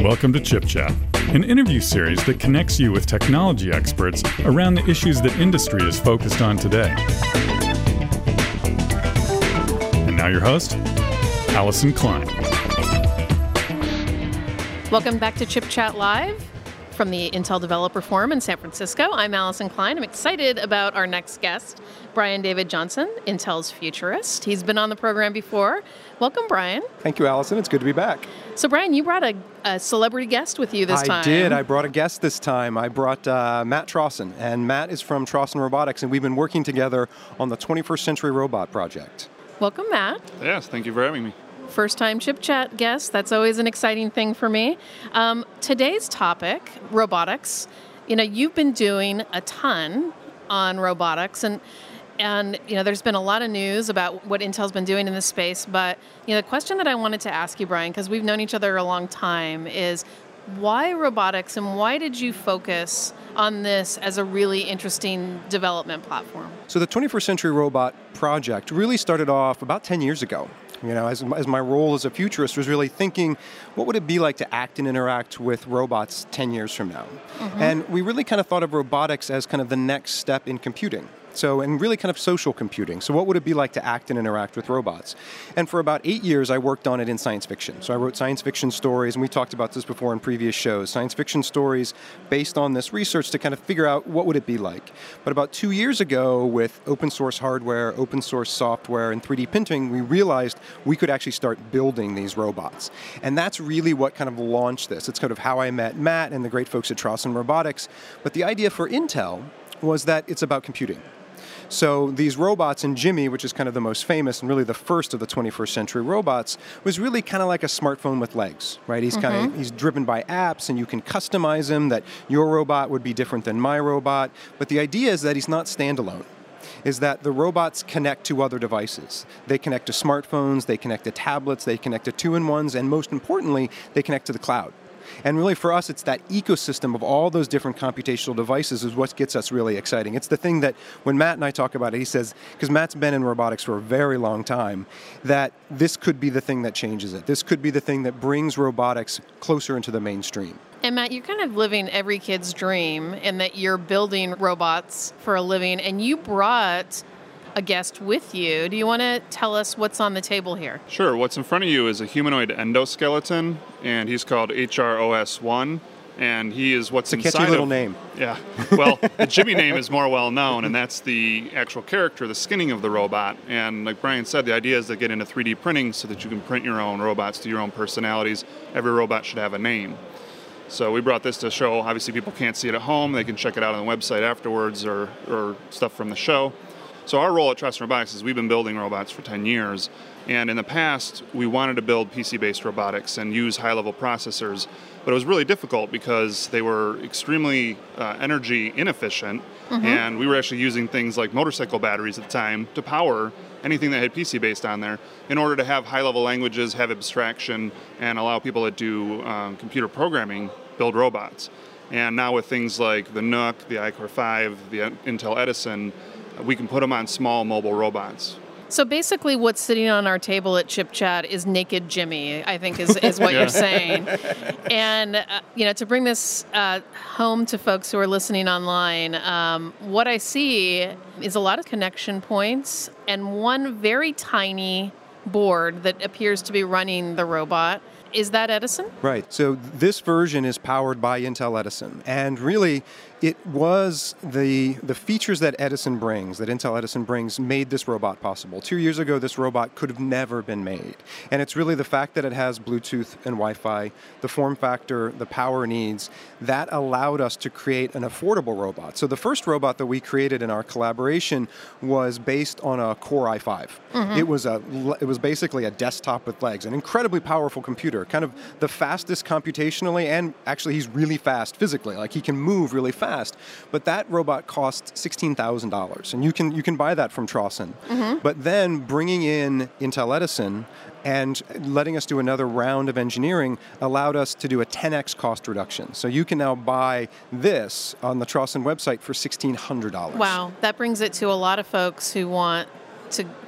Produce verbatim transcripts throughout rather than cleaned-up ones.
Welcome to Chip Chat, an interview series that connects you with technology experts around the issues that industry is focused on today. And now your host, Allison Klein. Welcome back to Chip Chat Live from the Intel Developer Forum in San Francisco. I'm Allison Klein. I'm excited about our next guest, Brian David Johnson, Intel's futurist. He's been on the program before. Welcome, Brian. Thank you, Allison. It's good to be back. So, Brian, you brought a, a celebrity guest with you this I time. I did. I brought a guest this time. I brought uh, Matt Trauson, and Matt is from Trauson Robotics, and we've been working together on the twenty-first Century Robot project. Welcome, Matt. Yes, thank you for having me. First time Chip Chat guest. That's always an exciting thing for me. Um, today's topic, robotics. You know, you've been doing a ton on robotics, and and you know, there's been a lot of news about what Intel's been doing in this space. But you know, the question that I wanted to ask you, Brian, because we've known each other a long time, is why robotics, and why did you focus on this as a really interesting development platform? So the twenty-first Century Robot project really started off about ten years ago. You know, as, as my role as a futurist was really thinking, what would it be like to act and interact with robots ten years from now? Mm-hmm. And we really kind of thought of robotics as kind of the next step in computing. So, and really kind of social computing. So what would it be like to act and interact with robots? And for about eight years, I worked on it in science fiction. So I wrote science fiction stories, and we talked about this before in previous shows, science fiction stories based on this research to kind of figure out what would it be like. But about two years ago, with open source hardware, open source software, and three D printing, we realized we could actually start building these robots. And that's really what kind of launched this. It's kind of how I met Matt and the great folks at Trauson Robotics. But the idea for Intel was that it's about computing. So these robots, and Jimmy, which is kind of the most famous and really the first of the twenty-first century robots, was really kind of like a smartphone with legs, right? He's mm-hmm. kind of he's driven by apps, and you can customize him that your robot would be different than my robot. But the idea is that he's not standalone. Is that the robots connect to other devices. They connect to smartphones, they connect to tablets, they connect to two-in-ones, and most importantly, they connect to the cloud. And really for us, it's that ecosystem of all those different computational devices is what gets us really exciting. It's the thing that when Matt and I talk about it, he says, because Matt's been in robotics for a very long time, that this could be the thing that changes it. This could be the thing that brings robotics closer into the mainstream. And Matt, you're kind of living every kid's dream in that you're building robots for a living, and you brought a guest with you. Do you want to tell us what's on the table here? Sure. What's in front of you is a humanoid endoskeleton, and he's called H R O S one, and he is what's it's a inside catchy little of, name. Yeah. Well, the Jimmy name is more well known, and that's the actual character, the skinning of the robot. And like Brian said, the idea is to get into three D printing so that you can print your own robots to your own personalities. Every robot should have a name. So we brought this to show. Obviously, people can't see it at home. They can check it out on the website afterwards, or, or stuff from the show. So our role at Trauson Robotics is we've been building robots for ten years, and in the past we wanted to build P C-based robotics and use high-level processors, but it was really difficult because they were extremely uh, energy inefficient, mm-hmm. and we were actually using things like motorcycle batteries at the time to power anything that had P C-based on there in order to have high-level languages, have abstraction, and allow people that do um, computer programming build robots. And now with things like the Nook, the iCore five, the Intel Edison, we can put them on small mobile robots. So basically what's sitting on our table at Chip Chat is naked Jimmy, I think is, is what yeah. you're saying. And, uh, you know, to bring this uh, home to folks who are listening online, um, what I see is a lot of connection points and one very tiny board that appears to be running the robot. Is that Edison? Right. So this version is powered by Intel Edison. And really, it was the the features that Edison brings, that Intel Edison brings, made this robot possible. Two years ago, this robot could have never been made. And it's really the fact that it has Bluetooth and Wi-Fi, the form factor, the power needs, that allowed us to create an affordable robot. So the first robot that we created in our collaboration was based on a Core i five. Mm-hmm. It was a it was basically a desktop with legs, an incredibly powerful computer, kind of the fastest computationally, and actually he's really fast physically. Like he can move really fast. But that robot costs sixteen thousand dollars, and you can you can buy that from Trauson. Mm-hmm. But then bringing in Intel Edison and letting us do another round of engineering allowed us to do a ten x cost reduction. So you can now buy this on the Trauson website for sixteen hundred dollars. Wow, that brings it to a lot of folks who want to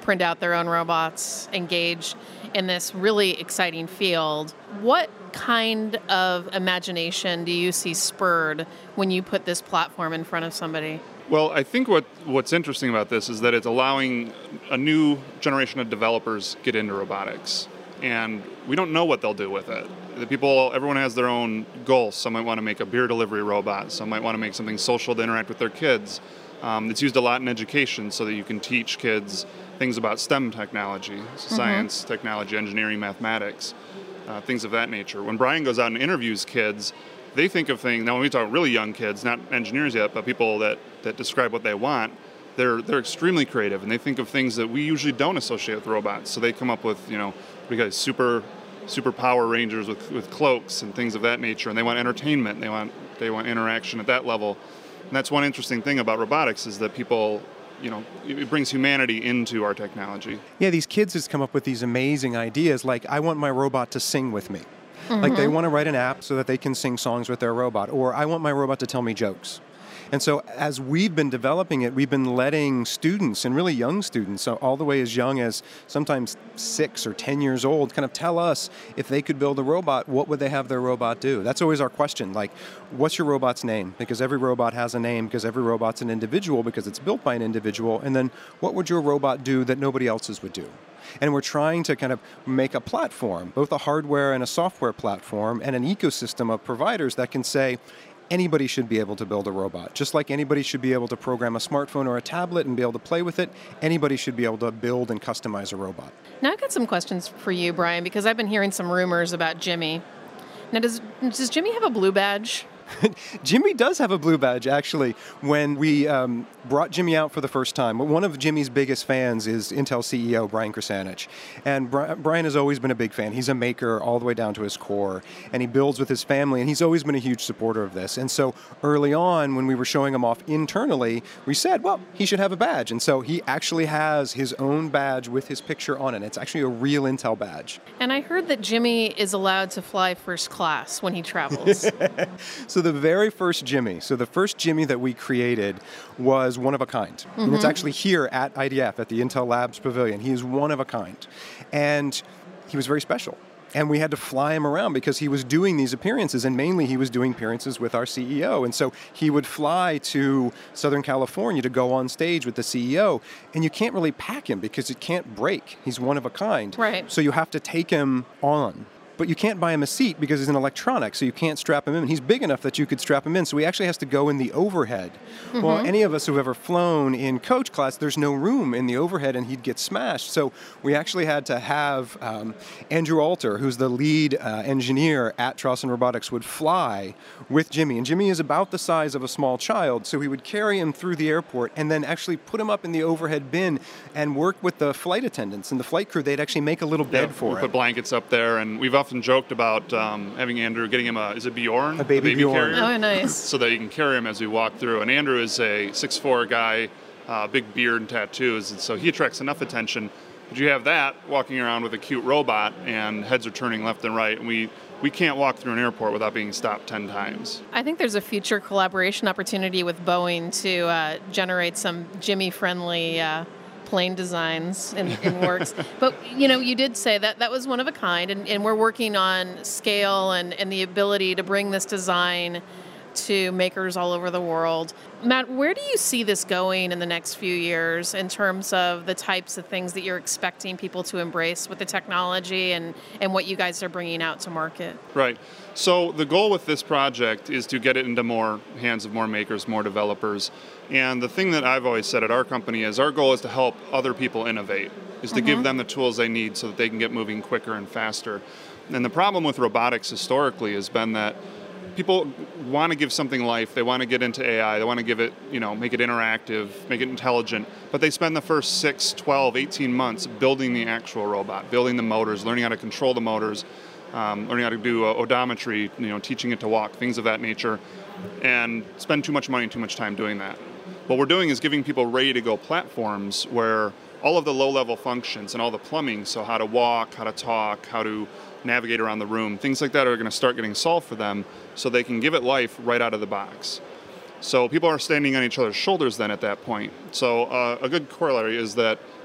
print out their own robots, engage in this really exciting field. What kind of imagination do you see spurred when you put this platform in front of somebody? Well, I think what, what's interesting about this is that it's allowing a new generation of developers get into robotics. And we don't know what they'll do with it. The people, everyone has their own goals. Some might want to make a beer delivery robot. Some might want to make something social to interact with their kids. Um, it's used a lot in education so that you can teach kids things about STEM technology, science, mm-hmm. technology, engineering, mathematics, uh, things of that nature. When Brian goes out and interviews kids, they think of things, now when we talk really young kids, not engineers yet, but people that, that describe what they want, they're they're extremely creative, and they think of things that we usually don't associate with robots. So they come up with, you know, we got super super Power Rangers with, with cloaks and things of that nature, and they want entertainment, they want they want interaction at that level. And that's one interesting thing about robotics is that people, you know, it brings humanity into our technology. Yeah, these kids just come up with these amazing ideas, like, I want my robot to sing with me. Mm-hmm. Like, they want to write an app so that they can sing songs with their robot, or I want my robot to tell me jokes. And so as we've been developing it, we've been letting students, and really young students, so all the way as young as sometimes six or ten years old, kind of tell us if they could build a robot, what would they have their robot do? That's always our question, like, what's your robot's name? Because every robot has a name, because every robot's an individual, because it's built by an individual. And then what would your robot do that nobody else's would do? And we're trying to kind of make a platform, both a hardware and a software platform, and an ecosystem of providers that can say, anybody should be able to build a robot. Just like anybody should be able to program a smartphone or a tablet and be able to play with it, anybody should be able to build and customize a robot. Now I've got some questions for you, Brian, because I've been hearing some rumors about Jimmy. Now, does does Jimmy have a blue badge? Jimmy does have a blue badge, actually. When we um, brought Jimmy out for the first time, one of Jimmy's biggest fans is Intel C E O Brian Krzanich. And Bri- Brian has always been a big fan. He's a maker all the way down to his core, and he builds with his family, and he's always been a huge supporter of this. And so early on, when we were showing him off internally, we said, well, he should have a badge. And so he actually has his own badge with his picture on it. It's actually a real Intel badge. And I heard that Jimmy is allowed to fly first class when he travels. So the very first Jimmy, so the first Jimmy that we created was one of a kind. Mm-hmm. And it's actually here at I D F, at the Intel Labs Pavilion. He is one of a kind. And he was very special. And we had to fly him around because he was doing these appearances, and mainly he was doing appearances with our C E O. And so he would fly to Southern California to go on stage with the C E O, and you can't really pack him because it can't break. He's one of a kind. Right. So you have to take him on. But you can't buy him a seat because he's an electronic, so you can't strap him in. He's big enough that you could strap him in, so he actually has to go in the overhead. Mm-hmm. Well, any of us who've ever flown in coach class, there's no room in the overhead, and he'd get smashed. So we actually had to have um, Andrew Alter, who's the lead uh, engineer at Trauson Robotics, would fly with Jimmy. And Jimmy is about the size of a small child, so he would carry him through the airport and then actually put him up in the overhead bin and work with the flight attendants and the flight crew. They'd actually make a little bed yeah, for we him. Put blankets up there, and we've often joked about um, having Andrew, getting him a, is it Bjorn? A baby, a baby Bjorn. carrier? Oh, nice. So that you can carry him as we walk through. And Andrew is a six foot four guy, uh, big beard and tattoos, and so he attracts enough attention. But you have that walking around with a cute robot, and heads are turning left and right, and we, we can't walk through an airport without being stopped ten times. I think there's a future collaboration opportunity with Boeing to uh, generate some Jimmy-friendly uh, plane designs in, in works. But, you know, you did say that that was one of a kind, and, and we're working on scale and, and the ability to bring this design to makers all over the world. Matt, where do you see this going in the next few years in terms of the types of things that you're expecting people to embrace with the technology and, and what you guys are bringing out to market? Right. So the goal with this project is to get it into more hands of more makers, more developers. And the thing that I've always said at our company is our goal is to help other people innovate, is to mm-hmm. give them the tools they need so that they can get moving quicker and faster. And the problem with robotics historically has been that people want to give something life, they want to get into A I, they want to give it, you know, make it interactive, make it intelligent, but they spend the first six, twelve, eighteen months building the actual robot, building the motors, learning how to control the motors, um, learning how to do uh, odometry, you know, teaching it to walk, things of that nature, and spend too much money and too much time doing that. What we're doing is giving people ready-to-go platforms where all of the low-level functions and all the plumbing, so how to walk, how to talk, how to navigate around the room, things like that are going to start getting solved for them so they can give it life right out of the box. So people are standing on each other's shoulders then at that point. So uh, a good corollary is that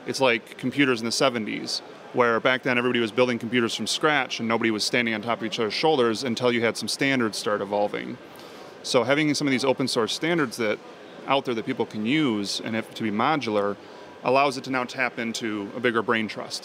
It's like computers in the seventies, where back then everybody was building computers from scratch and nobody was standing on top of each other's shoulders until you had some standards start evolving. So having some of these open source standards that out there that people can use and have to be modular allows it to now tap into a bigger brain trust.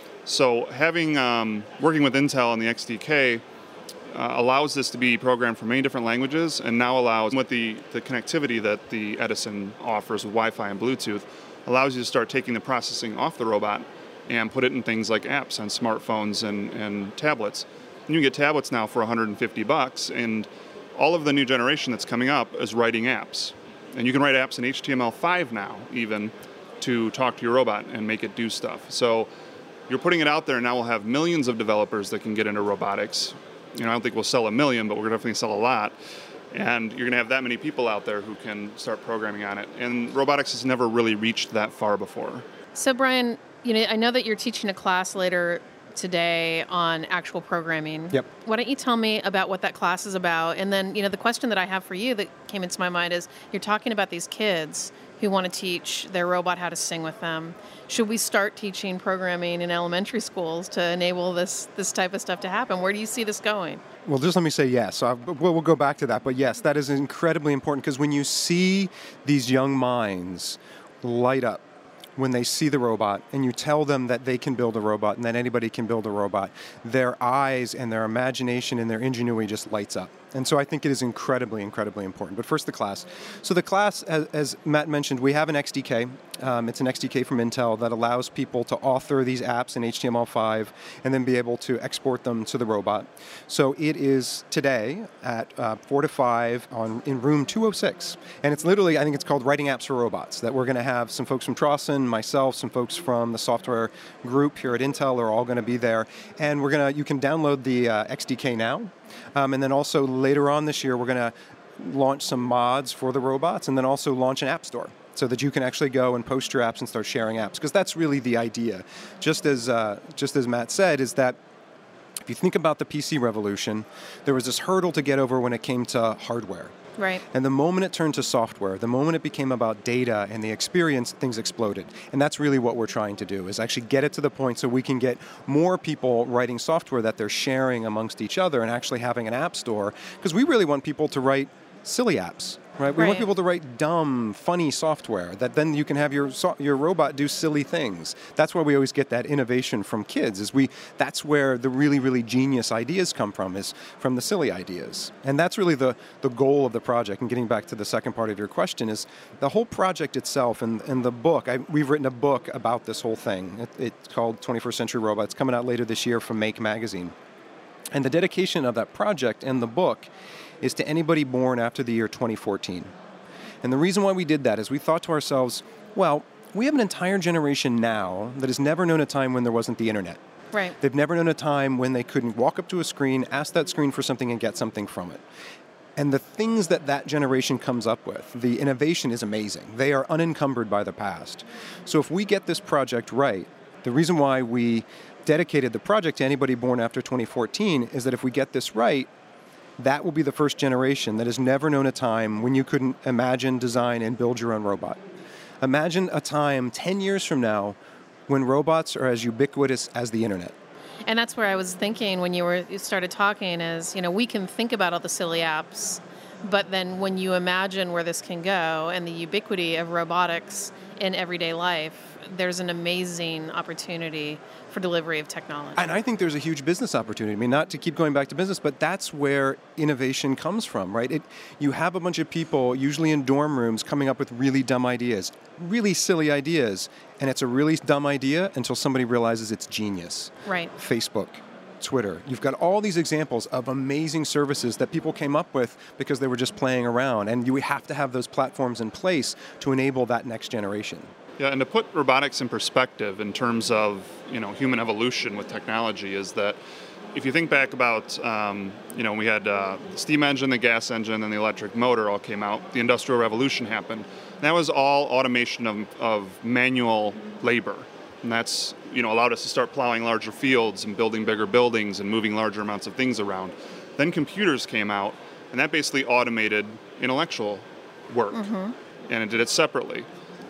So having um, working with Intel and the X D K uh, allows this to be programmed for many different languages, and now allows, with the, the connectivity that the Edison offers with Wi-Fi and Bluetooth, allows you to start taking the processing off the robot and put it in things like apps on smartphones and, and tablets. And you can get tablets now for one hundred fifty bucks, and all of the new generation that's coming up is writing apps. And you can write apps in H T M L five now, even, to talk to your robot and make it do stuff. So you're putting it out there, and now we'll have millions of developers that can get into robotics. You know, I don't think we'll sell a million, but we're definitely sell a lot. And you're going to have that many people out there who can start programming on it. And robotics has never really reached that far before. So, Brian, you know, I know that you're teaching a class later today on actual programming. Yep. Why don't you tell me about what that class is about? And then, you know, the question that I have for you that came into my mind is, you're talking about these kids who want to teach their robot how to sing with them. Should we start teaching programming in elementary schools to enable this this type of stuff to happen? Where do you see this going? Well, just let me say yes. So I, we'll, we'll go back to that. But yes, that is incredibly important, because when you see these young minds light up when they see the robot, and you tell them that they can build a robot and that anybody can build a robot, their eyes and their imagination and their ingenuity just lights up. And so I think it is incredibly, incredibly important. But first, the class. So the class, as, as Matt mentioned, we have an X D K. Um, it's an X D K from Intel that allows people to author these apps in H T M L five and then be able to export them to the robot. So it is today at uh, four to five on, in room two oh six. And it's literally, I think it's called Writing Apps for Robots, that we're going to have some folks from Trosson, myself, some folks from the software group here at Intel are all going to be there. And we're going to, you can download the uh, X D K now. Um, and then also later on this year, we're going to launch some mods for the robots, and then also launch an app store so that you can actually go and post your apps and start sharing apps, because that's really the idea. Just as uh, just as Matt said, is that if you think about the P C revolution, there was this hurdle to get over when it came to hardware. Right. And the moment it turned to software, the moment it became about data and the experience, things exploded. And that's really what we're trying to do, is actually get it to the point so we can get more people writing software that they're sharing amongst each other and actually having an app store. Because we really want people to write silly apps, right? We Right. want people to write dumb, funny software that then you can have your so- your robot do silly things. That's where we always get that innovation from kids. Is we that's where the really, really genius ideas come from, is from the silly ideas. And that's really the, the goal of the project. And getting back to the second part of your question, is the whole project itself and, and the book. I, we've written a book about this whole thing. It, it's called twenty-first Century Robot. It's coming out later this year from Make Magazine. And the dedication of that project and the book is to anybody born after the year twenty fourteen. And the reason why we did that is we thought to ourselves, well, we have an entire generation now that has never known a time when there wasn't the internet. Right. They've never known a time when they couldn't walk up to a screen, ask that screen for something, and get something from it. And the things that that generation comes up with, the innovation is amazing. They are unencumbered by the past. So if we get this project right, the reason why we dedicated the project to anybody born after twenty fourteen is that if we get this right, that will be the first generation that has never known a time when you couldn't imagine, design, and build your own robot. Imagine a time ten years from now when robots are as ubiquitous as the internet. And that's where I was thinking when you were you started talking is, you know, we can think about all the silly apps, but then when you imagine where this can go and the ubiquity of robotics in everyday life, there's an amazing opportunity for delivery of technology. And I think there's a huge business opportunity. I mean, not to keep going back to business, but that's where innovation comes from, right? It, you have a bunch of people, usually in dorm rooms, coming up with really dumb ideas, really silly ideas, and it's a really dumb idea until somebody realizes it's genius. Right. Facebook, Twitter. You've got all these examples of amazing services that people came up with because they were just playing around, and you have to have those platforms in place to enable that next generation. Yeah, and to put robotics in perspective in terms of, you know, human evolution with technology is that if you think back about, um, you know, we had uh, the steam engine, the gas engine, and the electric motor all came out. The Industrial Revolution happened. And that was all automation of, of manual labor. And that's, you know, allowed us to start plowing larger fields and building bigger buildings and moving larger amounts of things around. Then computers came out, and that basically automated intellectual work. Mm-hmm. And it did it separately.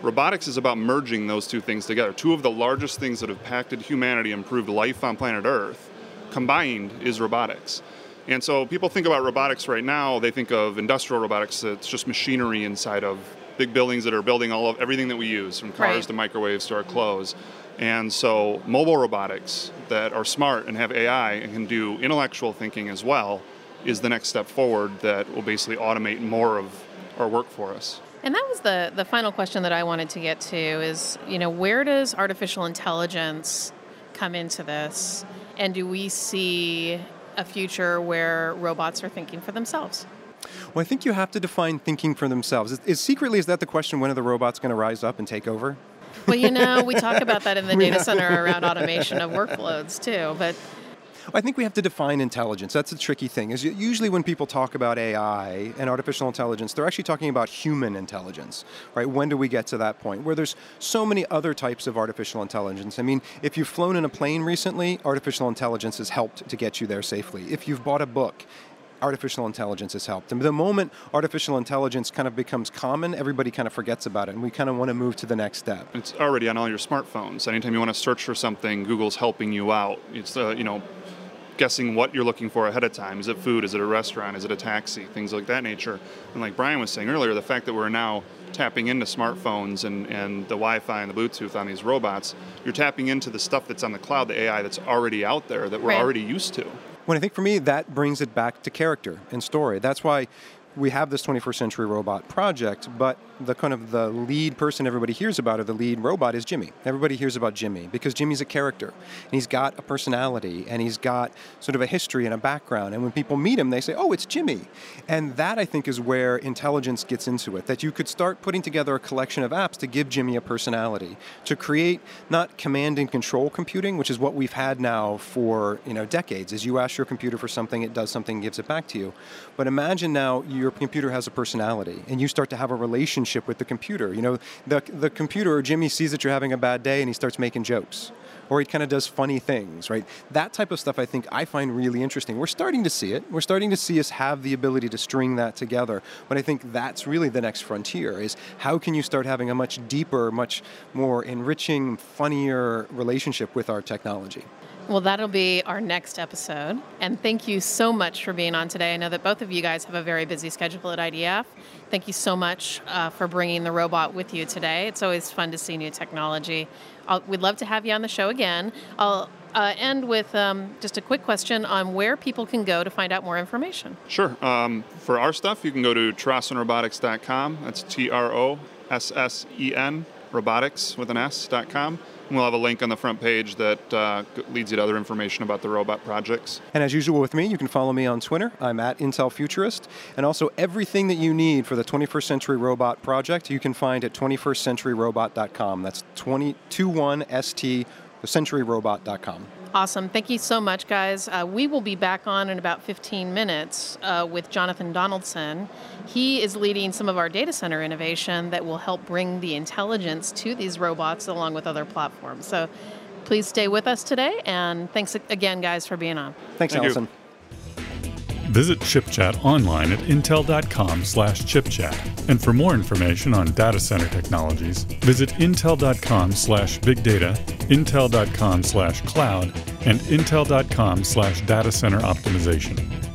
Robotics is about merging those two things together. Two of the largest things that have impacted humanity, improved life on planet Earth, combined is robotics. And so people think about robotics right now, they think of industrial robotics, it's just machinery inside of big buildings that are building all of everything that we use, from cars right. to microwaves to our clothes. And so mobile robotics that are smart and have A I and can do intellectual thinking as well is the next step forward that will basically automate more of our work for us. And that was the, the final question that I wanted to get to is, you know, where does artificial intelligence come into this? And do we see a future where robots are thinking for themselves? Well, I think you have to define thinking for themselves. Is, is secretly, is that the question, when are the robots going to rise up and take over? Well, you know, we talk about that in the data center around automation of workloads too, but I think we have to define intelligence. That's a tricky thing. Is usually when people talk about A I and artificial intelligence, they're actually talking about human intelligence, right? When do we get to that point? Where there's so many other types of artificial intelligence. I mean, if you've flown in a plane recently, artificial intelligence has helped to get you there safely. If you've bought a book, artificial intelligence has helped. And the moment artificial intelligence kind of becomes common, everybody kind of forgets about it, and we kind of want to move to the next step. It's already on all your smartphones. Anytime you want to search for something, Google's helping you out. It's, uh, you know, guessing what you're looking for ahead of time. Is it food? Is it a restaurant? Is it a taxi? Things like that nature. And like Brian was saying earlier, the fact that we're now tapping into smartphones and, and the Wi-Fi and the Bluetooth on these robots, you're tapping into the stuff that's on the cloud, the A I that's already out there that we're right. already used to. When I think for me, that brings it back to character and story. That's why we have this twenty-first century robot project, but the kind of the lead person everybody hears about, or the lead robot, is Jimmy. Everybody hears about Jimmy because Jimmy's a character, and he's got a personality, and he's got sort of a history and a background, and when people meet him, they say, oh, it's Jimmy. And that, I think, is where intelligence gets into it, that you could start putting together a collection of apps to give Jimmy a personality, to create not command and control computing, which is what we've had now for, you know, decades. As you ask your computer for something, it does something, gives it back to you. But imagine now your computer has a personality, and you start to have a relationship with the computer. You know, the the computer, or Jimmy, sees that you're having a bad day, and he starts making jokes, or he kind of does funny things, right? That type of stuff I think I find really interesting. We're starting to see it. We're starting to see us have the ability to string that together. But I think that's really the next frontier, is how can you start having a much deeper, much more enriching, funnier relationship with our technology? Well, that'll be our next episode. And thank you so much for being on today. I know that both of you guys have a very busy schedule at I D F. Thank you so much uh, for bringing the robot with you today. It's always fun to see new technology. I'll, we'd love to have you on the show again. I'll uh, end with um, just a quick question on where people can go to find out more information. Sure. Um, for our stuff, you can go to Trossen Robotics dot com. That's T R O S S E N, robotics with an S, dot com. And we'll have a link on the front page that uh, leads you to other information about the robot projects. And as usual with me, you can follow me on Twitter. I'm at Intel Futurist. And also everything that you need for the twenty-first century robot project, you can find at twenty-first century robot dot com. That's twenty-one S T, century robot dot com. Awesome. Thank you so much, guys. Uh, we will be back on in about fifteen minutes uh, with Jonathan Donaldson. He is leading some of our data center innovation that will help bring the intelligence to these robots along with other platforms. So please stay with us today, and thanks again, guys, for being on. Thanks, Thank Allison. You. Visit ChipChat online at intel dot com slash chipchat. And for more information on data center technologies, visit intel dot com slash big data, intel dot com slash cloud, and intel dot com slash data center optimization.